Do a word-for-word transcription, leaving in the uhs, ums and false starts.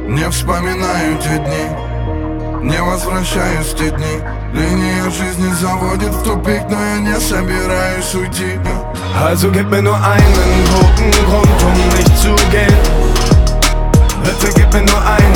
Не вспоминаю те дни, не возвращаюсь в те дни. Linie жизни заводит в тупик, но я не собираюсь уйти. Also gib mir nur einen guten Grund, um nicht zu gehen. Bitte gib mir nur einen